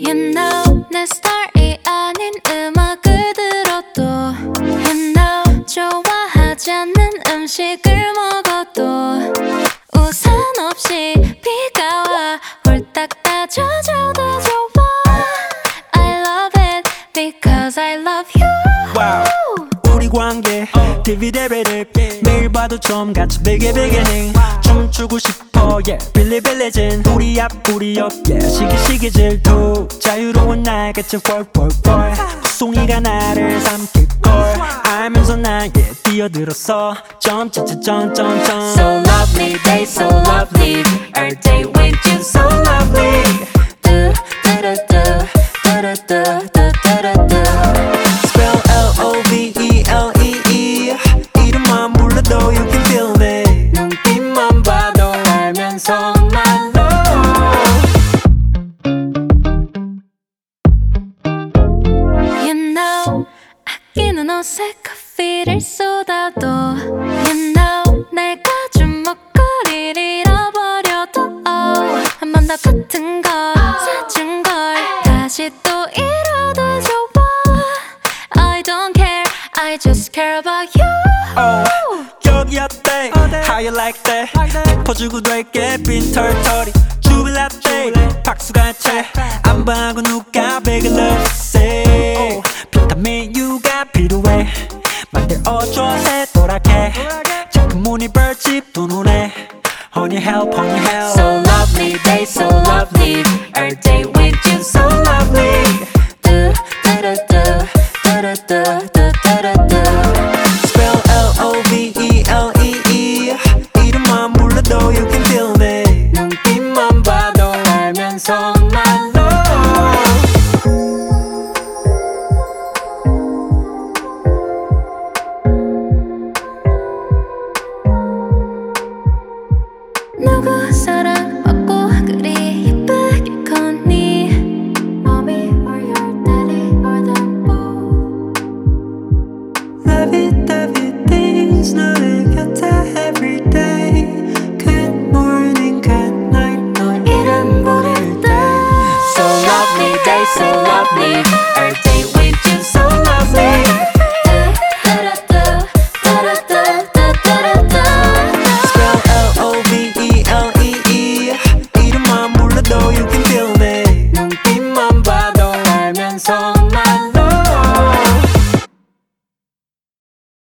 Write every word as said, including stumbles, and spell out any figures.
You know 내 스타일이 아닌 음악을 들어도 You know 좋아하지 않는 음식을 먹어도 우산 없이 비가 와 홀딱 다 젖어도 좋아 I love it because I love you wow. 우리 관계 디비데비를 매일 봐도 좀 같이 비기비기닝 춤추고 싶어 yeah 빌리빌리진 우리 앞 우리 옆 yeah 시기시기 질투 자유로운 날같이 펄펄펄 송이가 나를 삼킬걸 알면서 나에게 뛰어들었어 점점점점점 So lovely day so lovely Every day with you so lovely Do do do do do do do do do Spell L O V E L E E 이름만 불러도 you can feel it 눈빛만 봐도 알면서 my love You know 아끼는 옷에 커피를 쏟아도 You know 내가 준 목걸이를 잃어버려도 oh, 한 번 더 같은 걸 사준 걸 다시 또 잃어도 좋아 I don't care I just care about you oh, 여기 어때 How you like that 짚어주고 될게 빈 털털이 주빌라떼 박수가 채안 봐고 누가 베글 love say 비타민 U가 필요해 만들 어줘 새도랗게 작은 무늬 벌집 두 눈에 Honey help honey help So lovely day so lovely Every day with you so